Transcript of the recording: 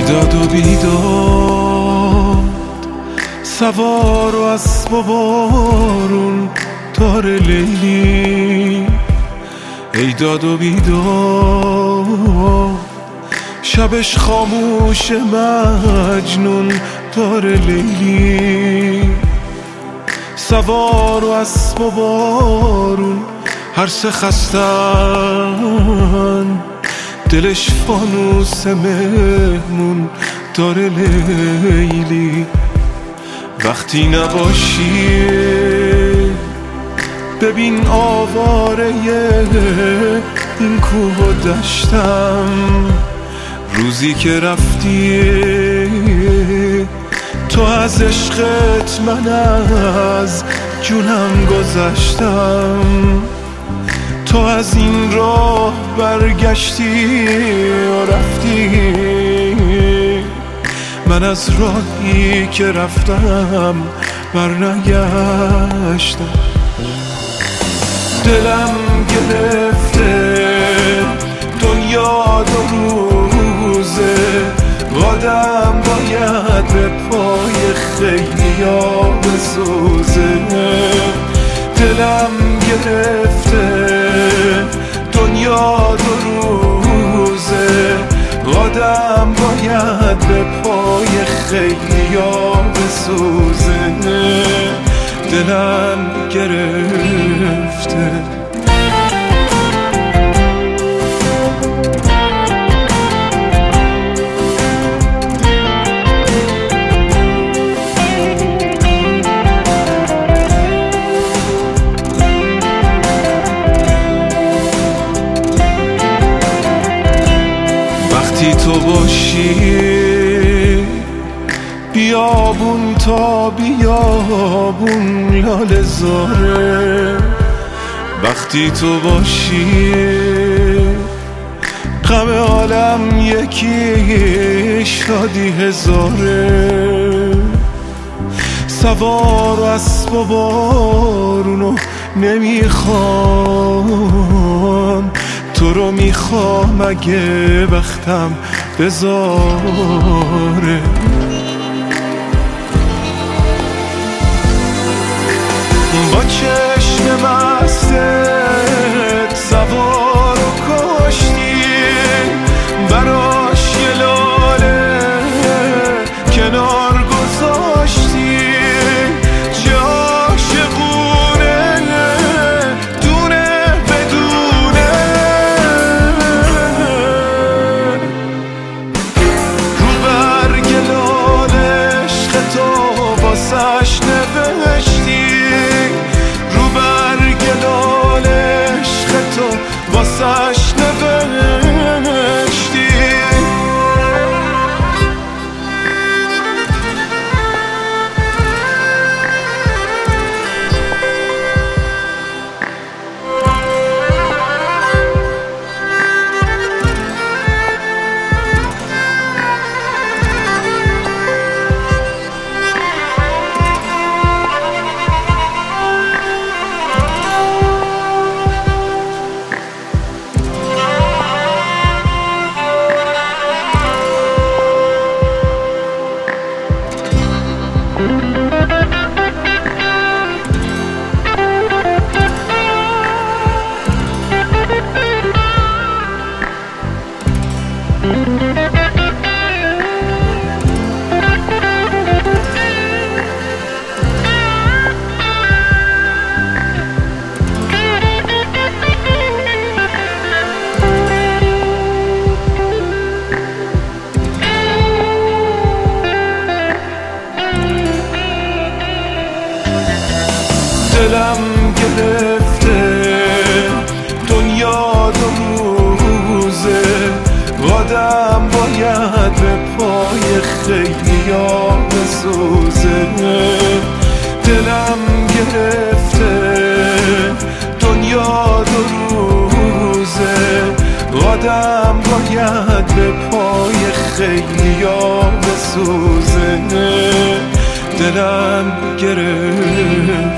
داد و بیداد، سوار و اسب و بارون تار لیلی. ای داد و بیداد، شبش خاموش مجنون تار لیلی. سوار و اسب و بارون هر سه خستن، دلش فانوس مهمون دار لیلی. وقتی نباشی ببین آواره این کوه و دشتم. روزی که رفتی تو از عشقت من از جونم گذشتم. تو از این راه برگشتی و رفتی، من از راهی که رفتم برنگشتم. دلم گرفته دنیا دو روزه، آدم باید به پای خیلیا بسوزه. دلم گرفته دنیا دو روزه، آدم باید به پای خیلیا بسوزه. دلم گرفته وقتی تو باشی بیابون تا بیابون لاله زاره. وقتی تو باشی غم عالم یکی شادی هزاره. سوار و اسب و بارونو نمیخوام، تو رو میخوام اگه وقتم بذاره. با چشم مستت سوار و کشتی، براش یه لاله کنار گذاشتی. چه عاشقونه دونه بدونه، رو برگ لاله عشق تو واسش نوشتی. واسش نوشتی. دلم گرفته دنیا دو روزه، آدم باید به پای خیلیا بسوزه. دلم گرفته دنیا دو روزه، آدم باید به پای خیلیا بسوزه. دلم گرفته